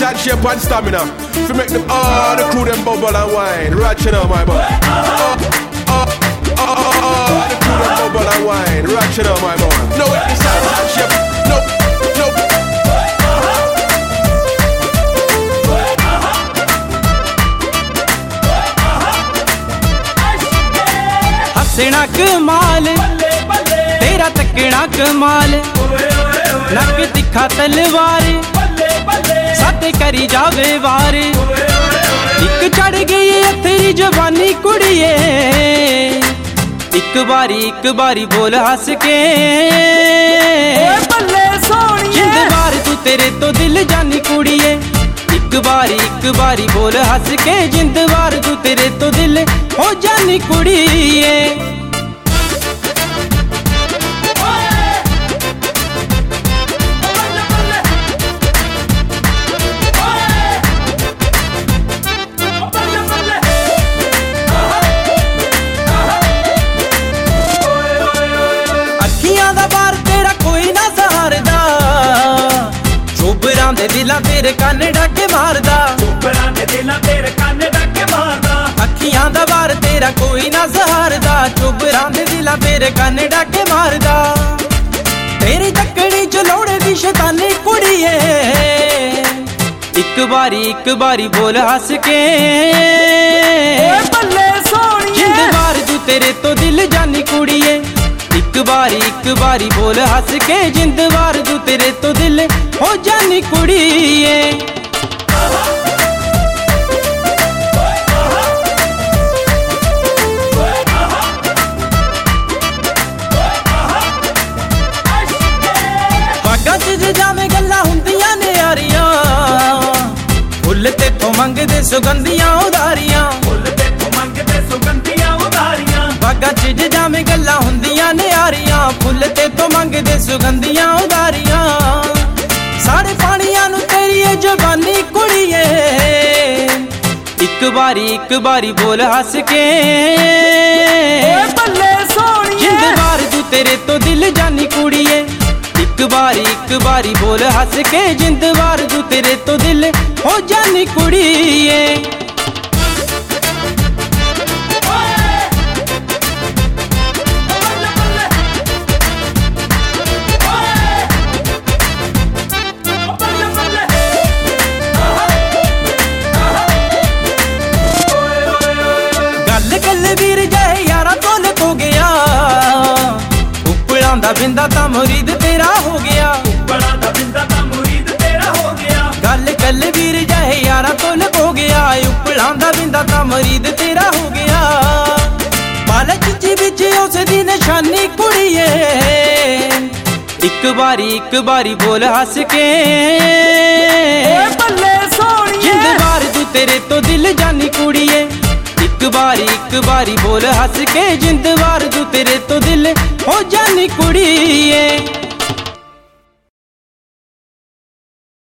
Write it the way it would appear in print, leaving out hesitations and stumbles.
and shape and stamina. To make them all the crew them bubble and wine. Right, you know, my boy. The crew them bubble and wine. Right, you know, my boy. No, it's the size and shape. No, no. हंसना कमाल तेरा तकना कमाल नक तिखा तलवार साथे करी जावे वार एक चढ़ गई है तेरी जवानी कुड़िए एक बारी बोल हंस के जिंद बार तू तेरे तो दिल जानी कुड़िए एक बारी बोल हंस के जिंद बार तू तेरे तो दिल हो जानी कुड़िए अखियां दा बार तेरा कोई ना सहारदा चोबरां दे दिलां तेरे कन्न डाके मारदा अखियां दा बार तेरा कोई ना सहारदा चोबरां दे दिलां तेरे कन्न डाके मारदा तेरी तकड़ी च लोड़े दी शैतानी कुड़िए एक बारी बोल हंस के जिंद बार तू तेरे तो दिल जानी कुड़िए एक बारी बोल हंस के जिंद बार तू तेरे तो दिल हो जानी कुड़िए बागा च जावे गल्लां हुंदियां ने यारियां फुल तेथों मंगदे सुगंधियां उधारियां बागा च जावे गल्लां हुंदियां ने यारियां फुल तेथों मंगदे सुगंधियां उधारियां साढ़े पानियां नूं तेरी ए जवानी कुड़िए एक बारी बोल हंस के जिंद बार तू तेरे तो दिल जानी कुड़िए एक बारी बोल हंस के जिंद बार तू तेरे तो दिल हो जानी कुड़िए गल वीर जाए यारा तोल हो गया उपड़ा दा बिंदा ता मुरीद तेरा हो गया गल वीर जाए यारा तोल हो गया उपड़ा दा बिंदा ता मुरीद तेरा हो गया पालक जी बिच उस दी निशानी कुड़िए एक बारी बोल हंस के जिंद बार तू तेरे तो दिल जानी कुड़िए एक बारी बोल हंस के जिंद बार तू तेरे तो दिल हो जानी कुड़िए।